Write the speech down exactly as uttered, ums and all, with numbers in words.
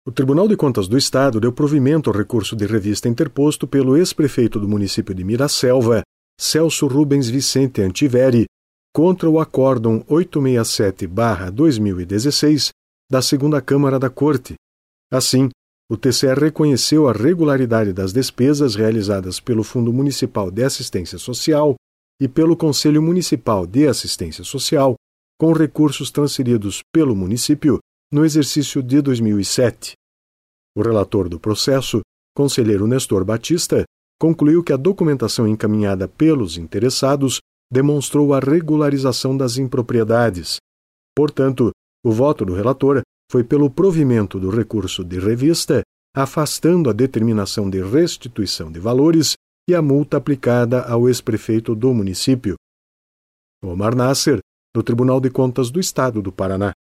O Tribunal de Contas do Estado deu provimento ao recurso de revista interposto pelo ex-prefeito do município de Miraselva, Celso Rubens Vicente Antiveri, contra o Acórdão oitocentos e sessenta e sete barra dois mil e dezesseis da Segunda Câmara da Corte. Assim, o T C E reconheceu a regularidade das despesas realizadas pelo Fundo Municipal de Assistência Social e pelo Conselho Municipal de Assistência Social, com recursos transferidos pelo município no exercício de dois mil e sete. O relator do processo, conselheiro Nestor Batista, concluiu que a documentação encaminhada pelos interessados demonstrou a regularização das impropriedades. Portanto, o voto do relator foi pelo provimento do recurso de revista, afastando a determinação de restituição de valores e a multa aplicada ao ex-prefeito do município. Omar Nasser, do Tribunal de Contas do Estado do Paraná.